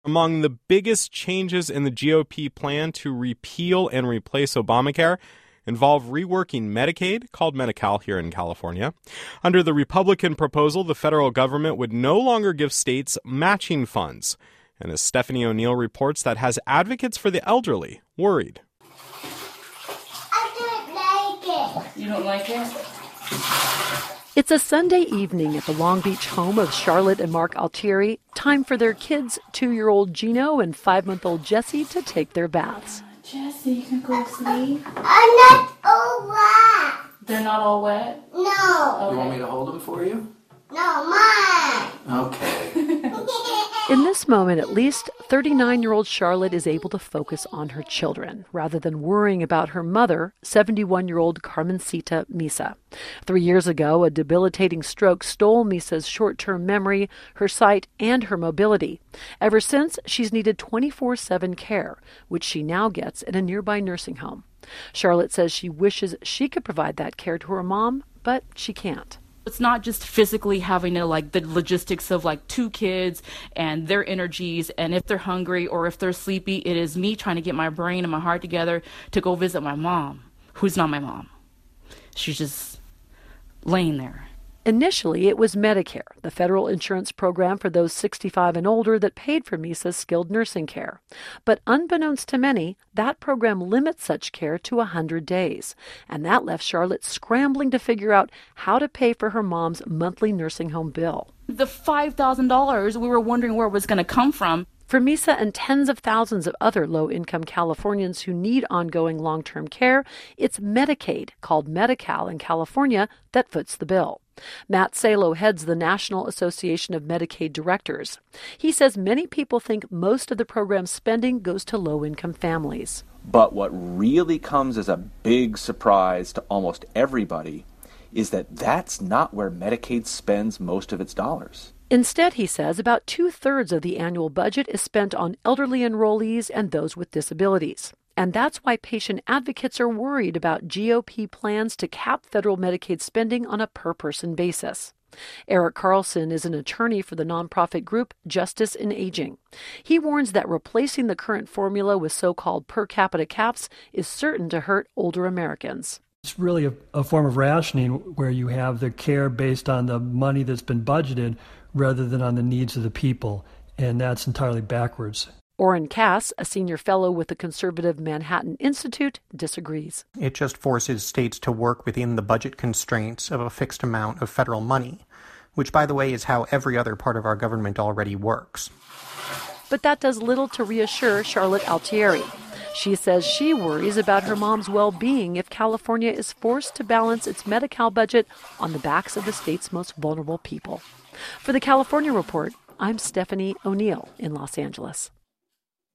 Among the biggest changes in the GOP plan to repeal and replace Obamacare involve reworking Medicaid, called Medi-Cal here in California. Under the Republican proposal, the federal government would no longer give states matching funds. And as Stephanie O'Neill reports, that has advocates for the elderly worried. I don't like it. You don't like it? It's a Sunday evening at the Long Beach home of Charlotte and Mark Altieri. Time for their kids, 2-year-old Gino and 5-month-old Jessie, to take their baths. Jessie, you can go to sleep. I'm not all wet. They're not all wet? No. Okay. You want me to hold them for you? No, Mom. Okay. In this moment, at least, 39-year-old Charlotte is able to focus on her children rather than worrying about her mother, 71-year-old Carmencita Misa. 3 years ago, a debilitating stroke stole Misa's short-term memory, her sight, and her mobility. Ever since, she's needed 24/7 care, which she now gets at a nearby nursing home. Charlotte says she wishes she could provide that care to her mom, but she can't. It's not just physically having to, the logistics of, 2 kids and their energies, and if they're hungry or if they're sleepy, it is me trying to get my brain and my heart together to go visit my mom, who's not my mom. She's just laying there. Initially, it was Medicare, the federal insurance program for those 65 and older that paid for Misa's skilled nursing care. But unbeknownst to many, that program limits such care to 100 days. And that left Charlotte scrambling to figure out how to pay for her mom's monthly nursing home bill. The $5,000, we were wondering where it was going to come from. For Misa and tens of thousands of other low-income Californians who need ongoing long-term care, it's Medicaid, called Medi-Cal in California, that foots the bill. Matt Salo heads the National Association of Medicaid Directors. He says many people think most of the program's spending goes to low-income families. But what really comes as a big surprise to almost everybody is that that's not where Medicaid spends most of its dollars. Instead, he says, about 2/3 of the annual budget is spent on elderly enrollees and those with disabilities. And that's why patient advocates are worried about GOP plans to cap federal Medicaid spending on a per-person basis. Eric Carlson is an attorney for the nonprofit group Justice in Aging. He warns that replacing the current formula with so-called per capita caps is certain to hurt older Americans. It's really a form of rationing where you have the care based on the money that's been budgeted rather than on the needs of the people, and that's entirely backwards. Orrin Cass, a senior fellow with the conservative Manhattan Institute, disagrees. It just forces states to work within the budget constraints of a fixed amount of federal money, which, by the way, is how every other part of our government already works. But that does little to reassure Charlotte Altieri. She says she worries about her mom's well-being if California is forced to balance its Medi-Cal budget on the backs of the state's most vulnerable people. For the California Report, I'm Stephanie O'Neill in Los Angeles.